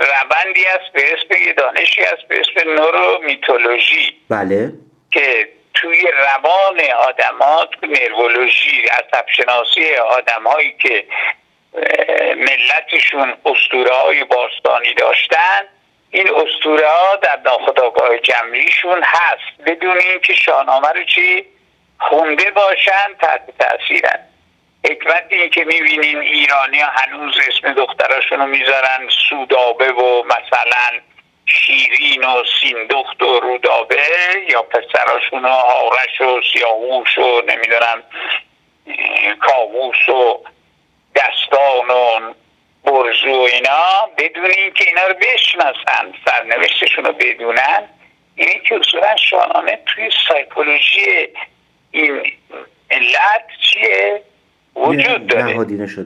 روندی هست به اسم یه دانشی هست به اسم نورومیتولوژی. بله. که توی روان آدمات، نرولوژی، عصب شناسی آدم‌هایی که ملتشون اسطوره‌های باستانی داشتن، این اسطوره‌ها در ناخودآگاه جمعیشون هست بدون اینکه شاهنامه رو خونده باشن، تحت تاثیرن. حکمت این که میبینین ایرانی ها هنوز اسم دختراشون رو میذارن سودابه و مثلا شیرین و سیندخت و رودابه، یا پسراشون رو آرش و سیاهوش و نمیدونم کاووس و دستان و برزو و اینا، بدون این که اینا رو بشناسن، سرنوشتشون رو بدونن. اینی که اصولا شاهنامه توی سایکولوژی این علت چیه؟ وجود داره.